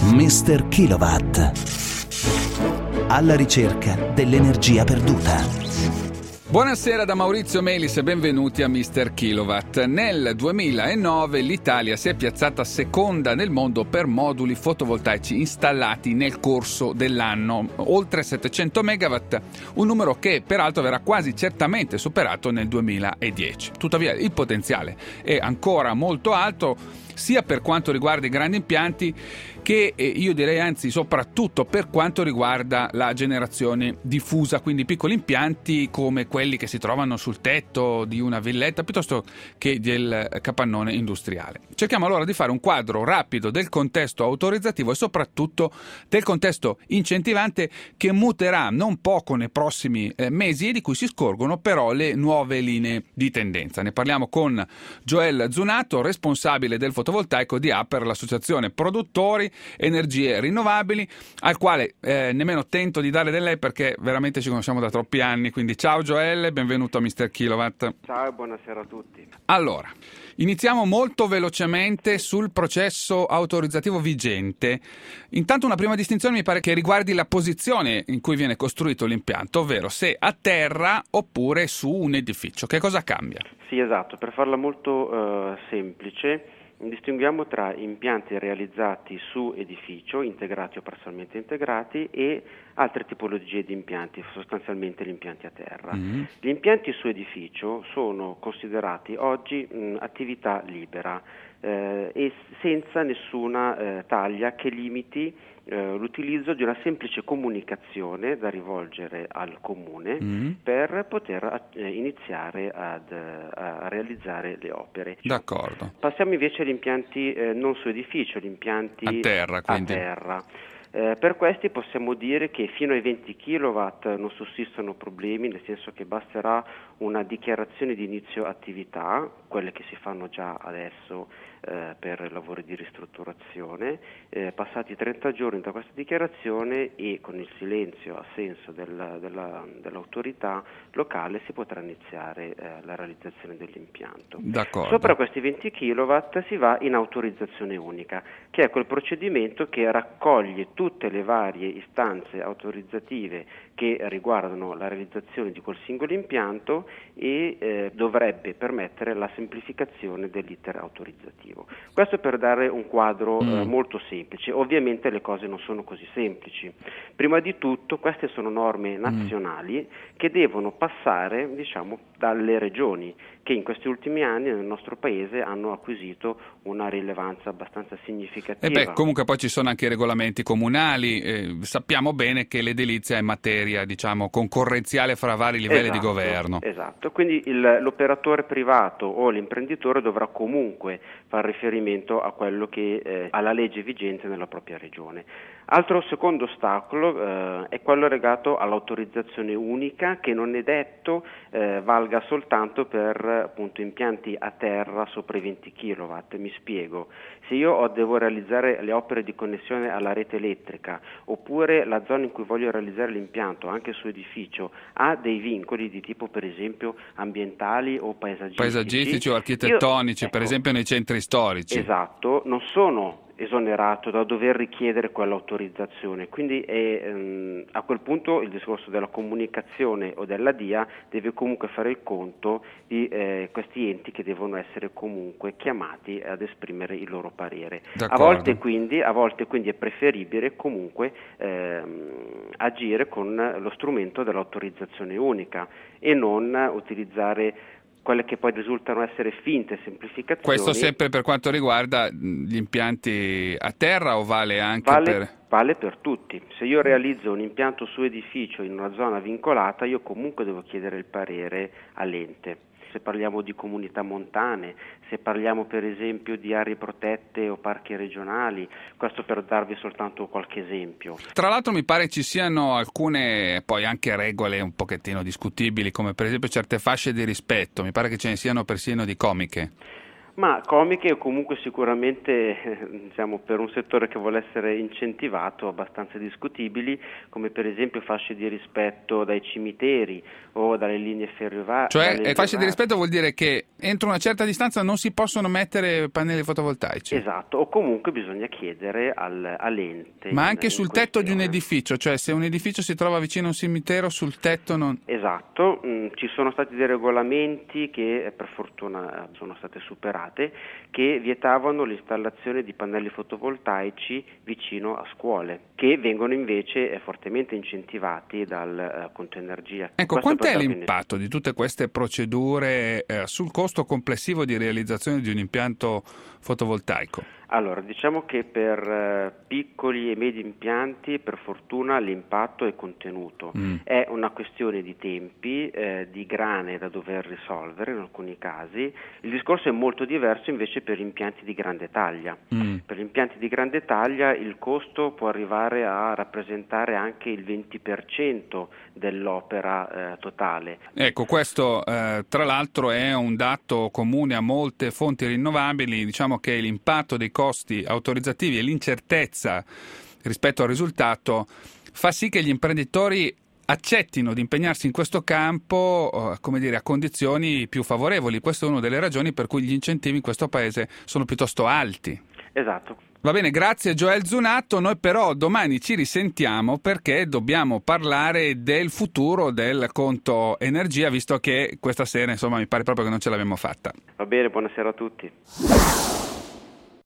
Mr. Kilowatt. Alla ricerca dell'energia perduta. Buonasera da Maurizio Melis e benvenuti a Mr. Kilowatt. Nel 2009 l'Italia si è piazzata seconda nel mondo per moduli fotovoltaici installati nel corso dell'anno, oltre 700 megawatt, un numero che peraltro verrà quasi certamente superato nel 2010. Tuttavia il potenziale è ancora molto alto, sia per quanto riguarda i grandi impianti che io direi anzi soprattutto per quanto riguarda la generazione diffusa, quindi piccoli impianti come quelli che si trovano sul tetto di una villetta piuttosto che del capannone industriale. Cerchiamo allora di fare un quadro rapido del contesto autorizzativo e soprattutto del contesto incentivante che muterà non poco nei prossimi mesi e di cui si scorgono però le nuove linee di tendenza. Ne parliamo con Joel Zunato, responsabile del fotovoltaico di APER, l'associazione produttori energie rinnovabili, al quale nemmeno tento di dare del lei perché veramente ci conosciamo da troppi anni. Quindi ciao Joel, benvenuto a Mr. Kilowatt. Ciao e buonasera a tutti. Allora, iniziamo molto velocemente sul processo autorizzativo vigente. Intanto una prima distinzione mi pare che riguardi la posizione in cui viene costruito l'impianto, ovvero se a terra oppure su un edificio. Che cosa cambia? Sì, esatto, per farla molto semplice, distinguiamo tra impianti realizzati su edificio, integrati o parzialmente integrati, e altre tipologie di impianti, sostanzialmente gli impianti a terra. Gli impianti su edificio sono considerati oggi attività libera e senza nessuna taglia che limiti l'utilizzo di una semplice comunicazione da rivolgere al comune per poter iniziare a realizzare le opere. D'accordo. Passiamo invece agli impianti non su edificio, gli impianti a terra. Quindi. A terra. Per questi possiamo dire che fino ai 20 kW non sussistono problemi, nel senso che basterà una dichiarazione di inizio attività, quelle che si fanno già adesso per lavori di ristrutturazione, passati 30 giorni da questa dichiarazione e con il silenzio assenso dell'autorità locale si potrà iniziare la realizzazione dell'impianto. D'accordo. Sopra questi 20 kW si va in autorizzazione unica, che è quel procedimento che raccoglie tutte le varie istanze autorizzative che riguardano la realizzazione di quel singolo impianto e dovrebbe permettere la semplificazione dell'iter autorizzativo. Questo per dare un quadro molto semplice. Ovviamente le cose non sono così semplici. Prima di tutto queste sono norme nazionali che devono passare, dalle regioni, che in questi ultimi anni nel nostro paese hanno acquisito una rilevanza abbastanza significativa. Comunque poi ci sono anche i regolamenti comunali, sappiamo bene che l'edilizia è materia, concorrenziale fra vari livelli di governo. Esatto, quindi l'operatore privato o l'imprenditore dovrà comunque far riferimento a quello che alla legge vigente nella propria regione. Altro secondo ostacolo è quello legato all'autorizzazione unica, che non è detto valga soltanto per appunto impianti a terra sopra i 20 kW. Mi spiego: se io devo realizzare le opere di connessione alla rete elettrica oppure la zona in cui voglio realizzare l'impianto anche su edificio ha dei vincoli di tipo per esempio ambientali o paesaggistici o architettonici, per esempio nei centri storici. Esatto, non sono esonerato da dover richiedere quell'autorizzazione, quindi a quel punto il discorso della comunicazione o della DIA deve comunque fare il conto di questi enti che devono essere comunque chiamati ad esprimere il loro parere. A volte quindi è preferibile comunque agire con lo strumento dell'autorizzazione unica e non utilizzare quelle che poi risultano essere finte semplificazioni. Questo sempre per quanto riguarda gli impianti a terra o vale anche Vale per tutti. Se io realizzo un impianto su edificio in una zona vincolata, io comunque devo chiedere il parere all'ente. Se parliamo di comunità montane, se parliamo per esempio di aree protette o parchi regionali, questo per darvi soltanto qualche esempio. Tra l'altro mi pare ci siano alcune poi anche regole un pochettino discutibili, come per esempio certe fasce di rispetto, mi pare che ce ne siano persino di comiche. Ma comiche o comunque sicuramente diciamo, per un settore che vuole essere incentivato abbastanza discutibili, come per esempio fasce di rispetto dai cimiteri o dalle linee ferroviarie. Cioè fasce di rispetto vuol dire che entro una certa distanza non si possono mettere pannelli fotovoltaici. Esatto, o comunque bisogna chiedere all'ente. Ma anche sul tetto di un edificio, cioè se un edificio si trova vicino a un cimitero, sul tetto non... Esatto, ci sono stati dei regolamenti che per fortuna sono state superate, che vietavano l'installazione di pannelli fotovoltaici vicino a scuole, che vengono invece fortemente incentivati dal conto energia. Ecco, quant'è l'impatto di tutte queste procedure sul costo complessivo di realizzazione di un impianto fotovoltaico? Allora, diciamo che per piccoli e medi impianti per fortuna l'impatto è contenuto. È una questione di tempi, di grane da dover risolvere in alcuni casi. Il discorso è molto diverso invece per impianti di grande taglia. Per impianti di grande taglia il costo può arrivare a rappresentare anche il 20% dell'opera totale. Ecco, questo tra l'altro è un dato comune a molte fonti rinnovabili. Diciamo che l'impatto dei costi autorizzativi e l'incertezza rispetto al risultato fa sì che gli imprenditori accettino di impegnarsi in questo campo, come dire, a condizioni più favorevoli. Questa è una delle ragioni per cui gli incentivi in questo paese sono piuttosto alti. Esatto. Va bene, grazie Joel Zunatto. Noi però domani ci risentiamo perché dobbiamo parlare del futuro del conto energia, visto che questa sera, insomma, mi pare proprio che non ce l'abbiamo fatta. Va bene, buonasera a tutti.